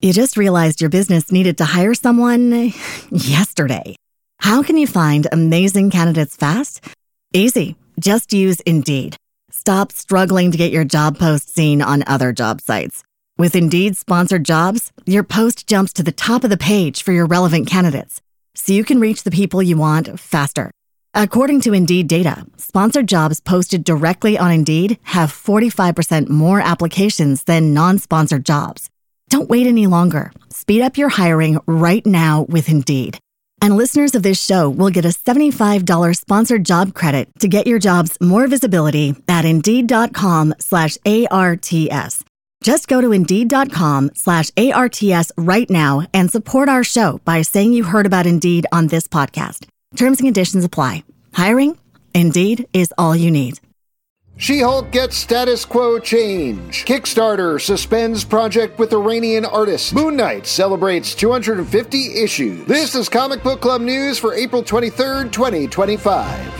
You just realized your business needed to hire someone yesterday. How can you find amazing candidates fast? Easy. Just use Indeed. Stop struggling to get your job post seen on other job sites. With Indeed sponsored jobs, your post jumps to the top of the page for your relevant candidates, so you can reach the people you want faster. According to Indeed data, sponsored jobs posted directly on Indeed have 45% more applications than non-sponsored jobs. Don't wait any longer. Speed up your hiring right now with Indeed. And listeners of this show will get a $75 sponsored job credit to get your jobs more visibility at Indeed.com/ARTS. Just go to Indeed.com/ARTS right now and support our show by saying you heard about Indeed on this podcast. Terms and conditions apply. Hiring? Indeed is all you need. She-Hulk gets status quo change. Kickstarter suspends project with Iranian artist. Moon Knight celebrates 250 issues. This is Comic Book Club news for April 23rd, 2025.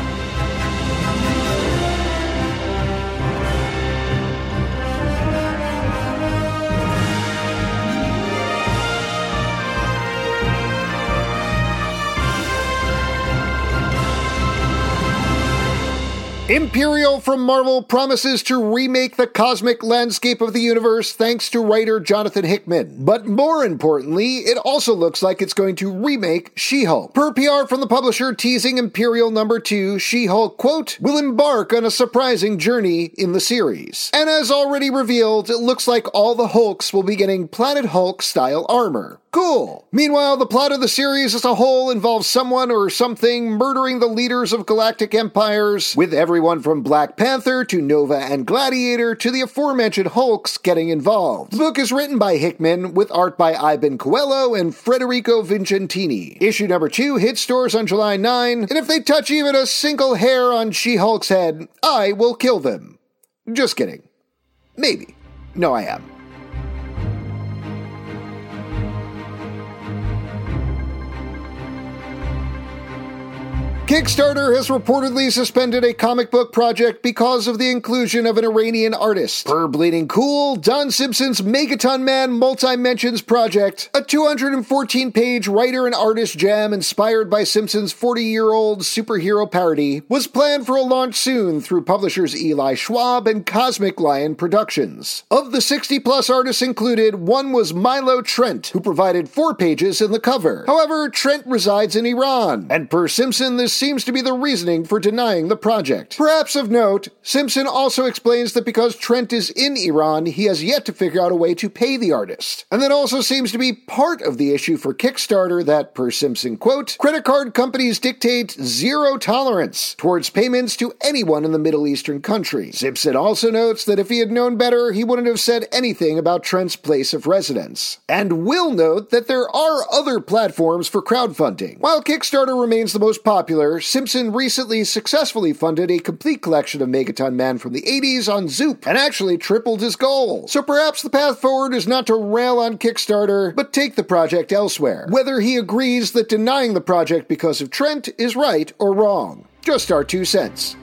Imperial from Marvel promises to remake the cosmic landscape of the universe thanks to writer Jonathan Hickman. But more importantly, it also looks like it's going to remake She-Hulk. Per PR from the publisher teasing Imperial #2, She-Hulk, quote, will embark on a surprising journey in the series. And as already revealed, it looks like all the Hulks will be getting Planet Hulk-style armor. Cool. Meanwhile, the plot of the series as a whole involves someone or something murdering the leaders of galactic empires, with everyone from Black Panther to Nova and Gladiator to the aforementioned Hulks getting involved. The book is written by Hickman, with art by Iban Coelho and Federico Vincentini. Issue #2 hits stores on July 9, and if they touch even a single hair on She-Hulk's head, I will kill them. Just kidding. Maybe. No, I am. Kickstarter has reportedly suspended a comic book project because of the inclusion of an Iranian artist. Per Bleeding Cool, Don Simpson's Megaton Man Multi-Mentions project, a 214-page writer and artist jam inspired by Simpson's 40-year-old superhero parody, was planned for a launch soon through publishers Eli Schwab and Cosmic Lion Productions. Of the 60-plus artists included, one was Milo Trent, who provided 4 pages in the cover. However, Trent resides in Iran, and per Simpson, this seems to be the reasoning for denying the project. Perhaps of note, Simpson also explains that because Trent is in Iran, he has yet to figure out a way to pay the artist. And that also seems to be part of the issue for Kickstarter that, per Simpson, quote, credit card companies dictate zero tolerance towards payments to anyone in the Middle Eastern country. Simpson also notes that if he had known better, he wouldn't have said anything about Trent's place of residence. And will note that there are other platforms for crowdfunding. While Kickstarter remains the most popular, Simpson recently successfully funded a complete collection of Megaton Man from the 80s on Zoop, and actually tripled his goal. So perhaps the path forward is not to rail on Kickstarter, but take the project elsewhere. Whether he agrees that denying the project because of Trent is right or wrong. Just our 2 cents.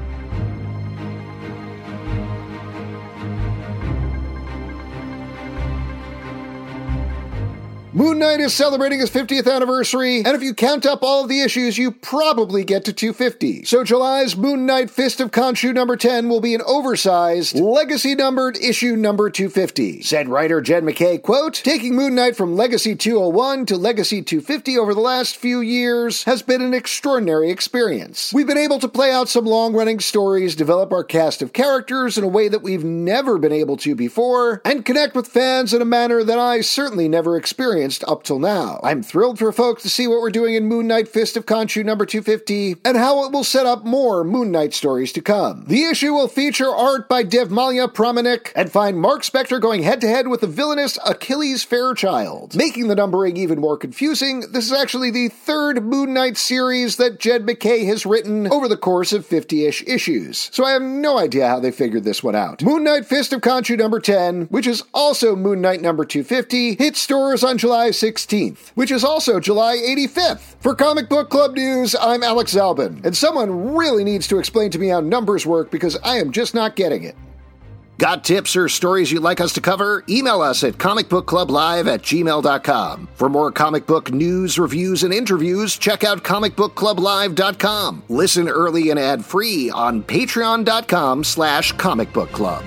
Moon Knight is celebrating his 50th anniversary, and if you count up all of the issues, you probably get to 250. So July's Moon Knight Fist of Khonshu #10 will be an oversized, legacy-numbered issue number 250. Said writer Jed MacKay, quote, taking Moon Knight from Legacy 201 to Legacy 250 over the last few years has been an extraordinary experience. We've been able to play out some long-running stories, develop our cast of characters in a way that we've never been able to before, and connect with fans in a manner that I certainly never experienced up till now. I'm thrilled for folks to see what we're doing in Moon Knight Fist of Khonshu #250, and how it will set up more Moon Knight stories to come. The issue will feature art by Devmalya Pramanik, and find Mark Spector going head-to-head with the villainous Achilles Fairchild. Making the numbering even more confusing, this is actually the 3rd Moon Knight series that Jed MacKay has written over the course of 50-ish issues, so I have no idea how they figured this one out. Moon Knight Fist of Khonshu #10, which is also Moon Knight #250, hits stores on July 16th, which is also July 85th. For Comic Book Club News, I'm Alex Zalbin, and someone really needs to explain to me how numbers work because I am just not getting it. Got tips or stories you'd like us to cover? Email us at comicbookclublive@gmail.com. For more comic book news, reviews, and interviews, check out comicbookclublive.com. Listen early and ad-free on patreon.com/comicbookclub.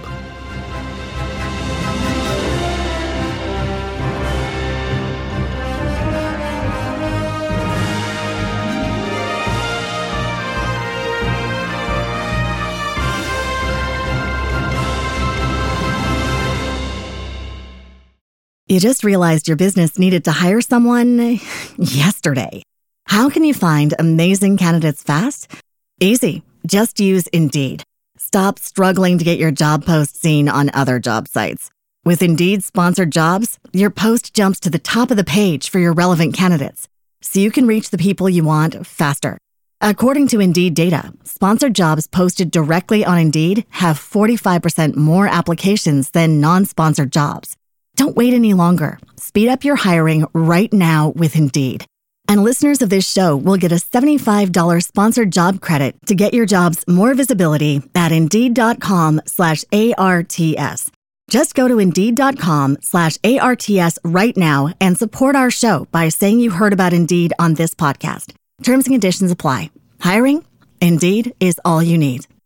You just realized your business needed to hire someone yesterday. How can you find amazing candidates fast? Easy. Just use Indeed. Stop struggling to get your job post seen on other job sites. With Indeed sponsored jobs, your post jumps to the top of the page for your relevant candidates, so you can reach the people you want faster. According to Indeed data, sponsored jobs posted directly on Indeed have 45% more applications than non-sponsored jobs. Don't wait any longer. Speed up your hiring right now with Indeed. And listeners of this show will get a $75 sponsored job credit to get your jobs more visibility at Indeed.com/ARTS. Just go to Indeed.com/ARTS right now and support our show by saying you heard about Indeed on this podcast. Terms and conditions apply. Hiring? Indeed is all you need.